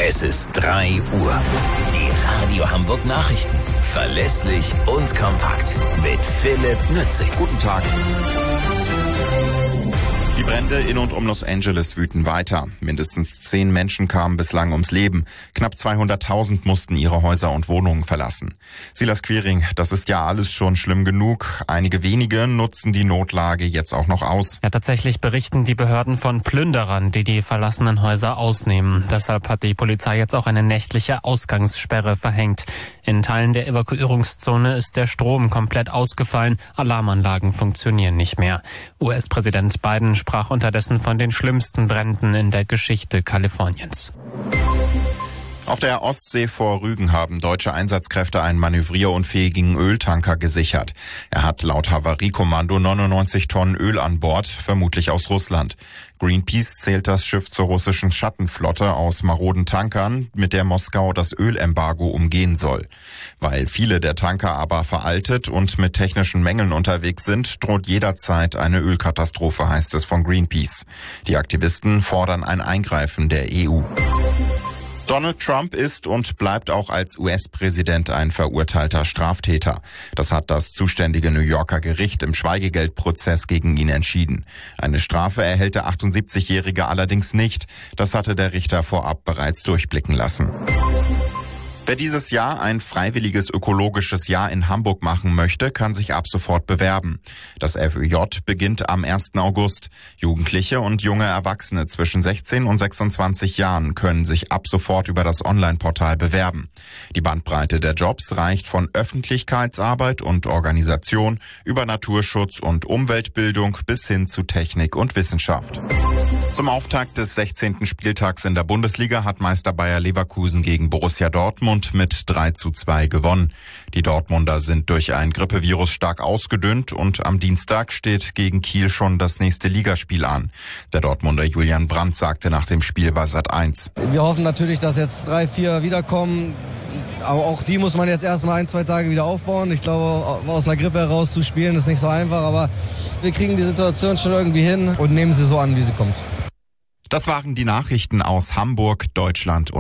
Es ist 3 Uhr. Die Radio Hamburg Nachrichten. Verlässlich und kompakt. Mit Philipp Nützig. Guten Tag. Die Brände in und um Los Angeles wüten weiter. Mindestens 10 Menschen kamen bislang ums Leben. Knapp 200.000 mussten ihre Häuser und Wohnungen verlassen. Silas Quiring, das ist ja alles schon schlimm genug. Einige wenige nutzen die Notlage jetzt auch noch aus. Ja, tatsächlich berichten die Behörden von Plünderern, die die verlassenen Häuser ausnehmen. Deshalb hat die Polizei jetzt auch eine nächtliche Ausgangssperre verhängt. In Teilen der Evakuierungszone ist der Strom komplett ausgefallen. Alarmanlagen funktionieren nicht mehr. US-Präsident Biden sprach unterdessen von den schlimmsten Bränden in der Geschichte Kaliforniens. Auf der Ostsee vor Rügen haben deutsche Einsatzkräfte einen manövrierunfähigen Öltanker gesichert. Er hat laut Havariekommando 99 Tonnen Öl an Bord, vermutlich aus Russland. Greenpeace zählt das Schiff zur russischen Schattenflotte aus maroden Tankern, mit der Moskau das Ölembargo umgehen soll. Weil viele der Tanker aber veraltet und mit technischen Mängeln unterwegs sind, droht jederzeit eine Ölkatastrophe, heißt es von Greenpeace. Die Aktivisten fordern ein Eingreifen der EU. Donald Trump ist und bleibt auch als US-Präsident ein verurteilter Straftäter. Das hat das zuständige New Yorker Gericht im Schweigegeldprozess gegen ihn entschieden. Eine Strafe erhält der 78-Jährige allerdings nicht. Das hatte der Richter vorab bereits durchblicken lassen. Wer dieses Jahr ein freiwilliges ökologisches Jahr in Hamburg machen möchte, kann sich ab sofort bewerben. Das FÖJ beginnt am 1. August. Jugendliche und junge Erwachsene zwischen 16 und 26 Jahren können sich ab sofort über das Online-Portal bewerben. Die Bandbreite der Jobs reicht von Öffentlichkeitsarbeit und Organisation über Naturschutz und Umweltbildung bis hin zu Technik und Wissenschaft. Zum Auftakt des 16. Spieltags in der Bundesliga hat Meister Bayer Leverkusen gegen Borussia Dortmund mit 3:2 gewonnen. Die Dortmunder sind durch ein Grippevirus stark ausgedünnt und am Dienstag steht gegen Kiel schon das nächste Ligaspiel an. Der Dortmunder Julian Brandt sagte nach dem Spiel bei Sat.1: Wir hoffen natürlich, dass jetzt 3, 4 wiederkommen. Aber auch die muss man jetzt erstmal 1, 2 Tage wieder aufbauen. Ich glaube, aus einer Grippe heraus zu spielen ist nicht so einfach, aber wir kriegen die Situation schon irgendwie hin und nehmen sie so an, wie sie kommt. Das waren die Nachrichten aus Hamburg, Deutschland und